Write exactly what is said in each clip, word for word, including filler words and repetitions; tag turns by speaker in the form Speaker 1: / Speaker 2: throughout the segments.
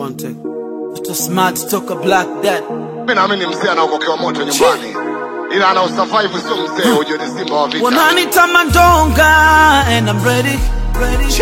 Speaker 1: One take. Mtoto smart toka black dad.
Speaker 2: Mimi naamini mzee anaokokewa moto nyumbani. Ila ana usurvive sio mzee, ujue ni simba wa vita.
Speaker 1: Wananita Mandonga and I'm ready, ready.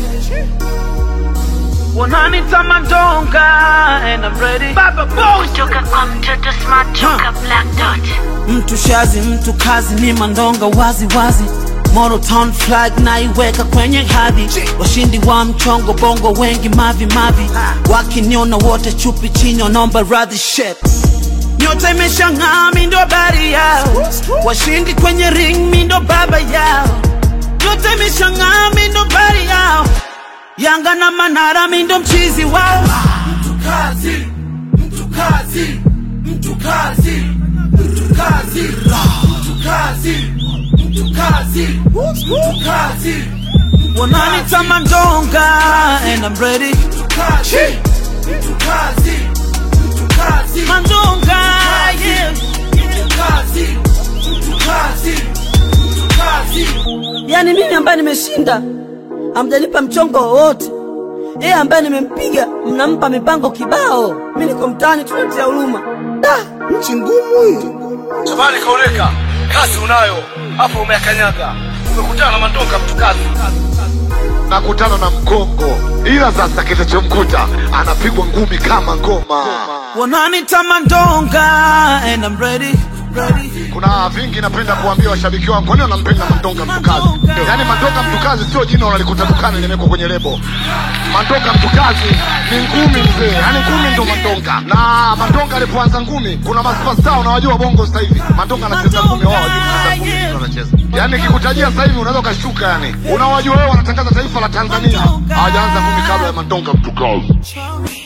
Speaker 1: Wananita Mandonga and I'm ready. Baba boy.
Speaker 3: Kutoka kwa mtoto smart toka black dot.
Speaker 1: Mtu shazi, mtu kazi ni Mandonga wazi wazi. Moto town flag na iweka kwenye hadhi. Washindi wa mchongo bongo wengi mavi mavi. Wakiniona wote chupi chini wanaomba radhi shit. Nyota imeshang'aa mi ndo bari yao. Washindi kwenye ring mi ndo baba yao. Nyota imeshang'aa mi ndo bari yao. Yanga na Manara mi ndo mchizi wao. Mtu kazi, mtu kazi, mtu kazi, mtu kazi, mtu kazi, mtu kazi, mtu kazi. Wananita Mandonga and I'm ready. Mtu kazi, mtu kazi, mtu kazi, Mandonga, yeah. Mtu kazi, mtu kazi, mtu kazi.
Speaker 4: Yani mimi ambaye nimeshinda hamjanipa mchongo wowote. Yeye ambaye nimempiga mnampa mipango kibao. Mimi niko mtaani tunatia huruma. Da, nchi ngumu hii.
Speaker 5: Shabani kaoleka, kazi unayo. Hapo umekanyaga. Umekutana na Mandonga mtu kazi.
Speaker 2: Nakutana na mgongo. Ila sasa kitachomkuta anapigwa ngumi kama ngoma.
Speaker 1: Wananita Mandonga and I'm ready, ready.
Speaker 2: Kuna vingi napenda kuambia washabiki wangu, kwa nini wanampenda Mandonga mtukazi? Yaani Mandonga mtukazi sio jina unalikuta dukani limewekwa kwenye lebo. Mandonga mtukazi ni ngumi mzee, yaani ngumi ndo Mandonga. Na Mandonga alipoanza ngumi, kuna masupasta unawajua bongo sasa hivi. Mandonga anacheza ngumi, wao hawajui kucheza ngumi, wanacheza. Yaani nikikutajia sasa hivi unaweza ukashuka yani. Unawajua wewe wanatangaza taifa la Tanzania. Hawajaanza ngumi kabla ya Mandonga mtukazi.